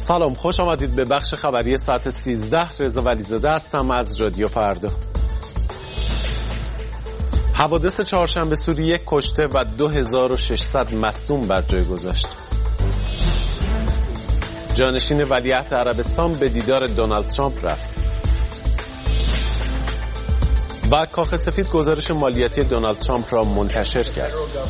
سلام، خوش آمدید به بخش خبری ساعت 13. رضا ولیزاده هستم از رادیو فردا. حوادث چهارشنبه سوری 1 کشته و 2600 مصدوم بر جای گذاشت. جانشین ولیعهد عربستان به دیدار دونالد ترامپ رفت. و کاخ سفید گزارش مالیاتی دونالد ترامپ را منتشر کرد.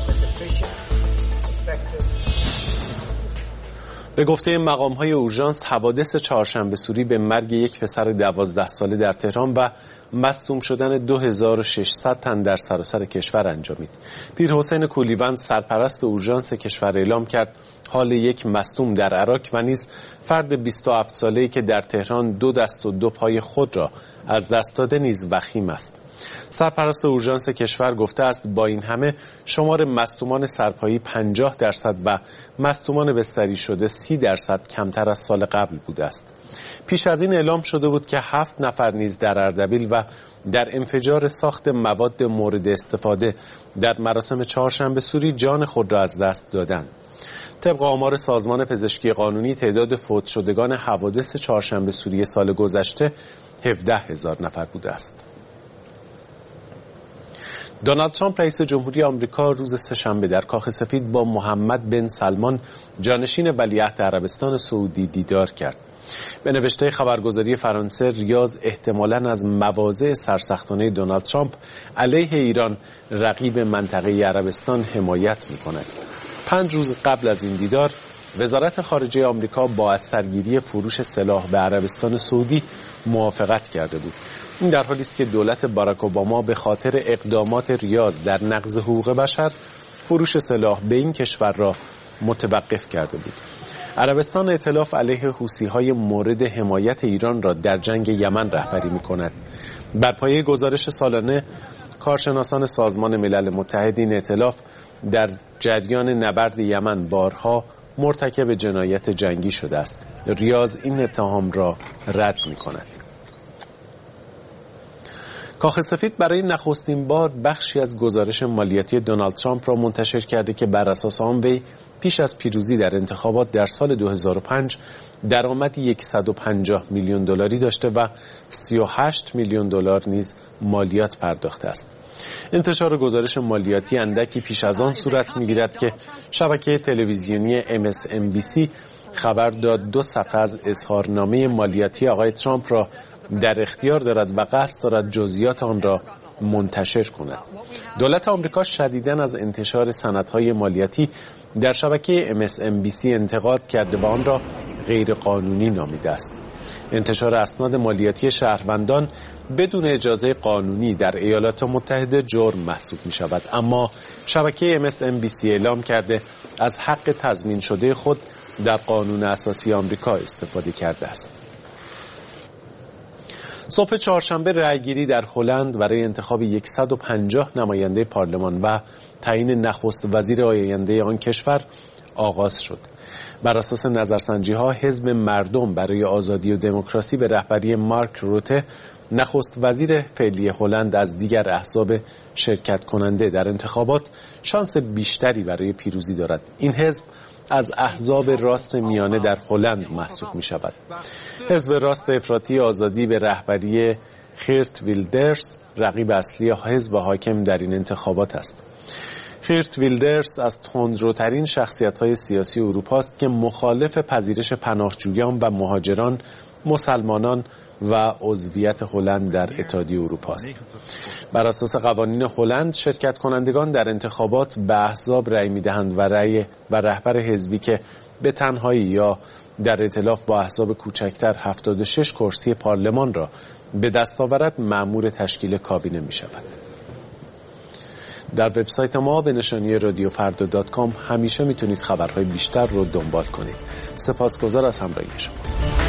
به گفته مقام‌های اورژانس، حوادث چهارشنبه سوری به مرگ یک پسر 12 ساله در تهران و مصدوم شدن 2600 تن در سراسر کشور انجامید. پیر حسین کولیوند، سرپرست اورژانس کشور، اعلام کرد حال یک مصدوم در عراق و نیز فرد 27 ساله‌ای که در تهران 2 دست و 2 پای خود را از دست داده نیز وخیم است. سرپرست اورژانس کشور گفته است با این همه شمار مصدومان سرپایی 50% و مصدومان بستری شده 30% کمتر از سال قبل بوده است. پیش از این اعلام شده بود که 7 نفر نیز در اردبیل و در انفجار ساخت مواد مورد استفاده در مراسم چهارشنبه سوری جان خود را از دست دادند. طبق آمار سازمان پزشکی قانونی تعداد فوت شدگان حوادث چهارشنبه سوری سال گذشته 17000 نفر بوده است. دونالد ترامپ رئیس جمهوری آمریکا روز سه‌شنبه در کاخ سفید با محمد بن سلمان جانشین ولیعهد عربستان سعودی دیدار کرد. به نوشته خبرگزاری فرانسه، ریاض احتمالاً از مواضع سرسختانه دونالد ترامپ علیه ایران رقیب منطقه عربستان حمایت می‌کند. 5 روز قبل از این دیدار وزارت خارجه آمریکا با از سرگیری فروش سلاح به عربستان سعودی موافقت کرده بود. این در حالی است که دولت باراک اوباما به خاطر اقدامات ریاض در نقض حقوق بشر فروش سلاح به این کشور را متوقف کرده بود. عربستان ائتلاف علیه حوثی‌های مورد حمایت ایران را در جنگ یمن رهبری می‌کند. بر پایه گزارش سالانه کارشناسان سازمان ملل متحد، این ائتلاف در جریان نبرد یمن بارها مرتکب جنایت جنگی شده است. ریاض این اتهام را رد می‌کند. کاخ سفید برای نخستین بار بخشی از گزارش مالیاتی دونالد ترامپ را منتشر کرده که بر اساس آن وی پیش از پیروزی در انتخابات در سال 2005 درآمدی 150 میلیون دلاری داشته و 38 میلیون دلار نیز مالیات پرداخته است. انتشار گزارش مالیاتی اندکی پیش از آن صورت می‌گیرد که شبکه تلویزیونی MSNBC خبر داد 2 صفحه از اظهارنامه مالیاتی آقای ترامپ را در اختیار دارد و قصد دارد جزئیات آن را منتشر کند. دولت آمریکا شدیداً از انتشار سندهای مالیاتی در شبکه MSNBC انتقاد کرده و آن را غیر قانونی نامیده است. انتشار اسناد مالیاتی شهروندان بدون اجازه قانونی در ایالات متحده جرم محسوب می شود، اما شبکه MSNBC اعلام کرده از حق تضمین شده خود در قانون اساسی آمریکا استفاده کرده است. صبح چهارشنبه رأیگیری در هلند برای انتخاب 150 نماینده پارلمان و تعیین نخست وزیر آینده آن کشور آغاز شد. بر اساس نظرسنجی‌ها حزب مردم برای آزادی و دموکراسی به رهبری مارک روته نخست وزیر فعلی هلند از دیگر احزاب شرکت کننده در انتخابات شانس بیشتری برای پیروزی دارد. این حزب از احزاب راست میانه در هلند محسوب می شود. حزب راست افراطی آزادی به رهبری خیرت ویلدرز رقیب اصلی حزب حاکم در این انتخابات است. خیرت ویلدرز از تندروترین شخصیت‌های سیاسی اروپا است که مخالف پذیرش پناهجویان و مهاجران، مسلمانان و عضویت هلند در اتحادیه اروپا است. بر اساس قوانین هلند شرکت کنندگان در انتخابات به احزاب رأی می‌دهند و رهبر حزبی که به تنهایی یا در ائتلاف با احزاب کوچکتر 76 کرسی پارلمان را به دست آورد مأمور تشکیل کابینه می‌شود. در وبسایت ما به نشانی radioffarda.com همیشه میتونید خبرهای بیشتر رو دنبال کنید. سپاسگزار از همراهی شما.